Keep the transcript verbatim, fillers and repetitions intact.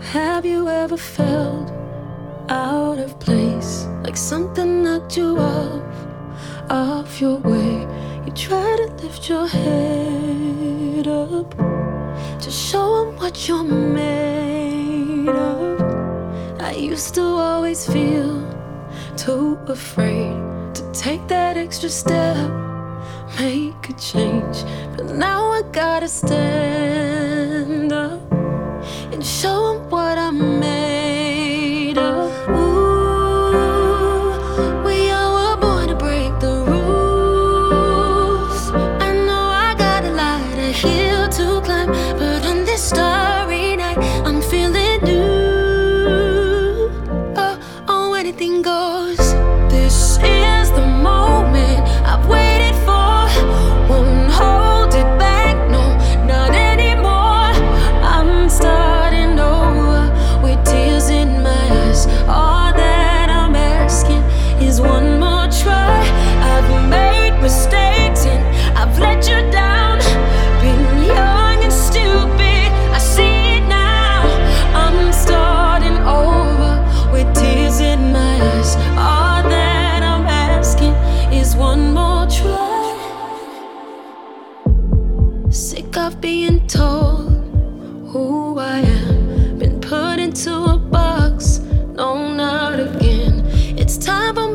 Have you ever felt out of place, like something knocked you off, off your way? You try to lift your head up to show 'em what you're made of. I used to always feel too afraid to take that extra step, make a change, but now I gotta stand up and show 'em what I'm made of. Ooh, we all were born to break the rules. I know I got a lot of hill to climb, but on this starry night, I'm feeling new. Oh, oh, anything goes. This is the moment I've waited for. Won't hold it back, no, not anymore. I'm starting over with tears in my eyes. All that I'm asking is one more try. I've made mistakes and I've let you down. Been young and stupid, I see it now. I'm starting over with tears in my eyes. All that I'm asking is one more try. Sick of being told who I am, been put into a box, no, not again. It's time for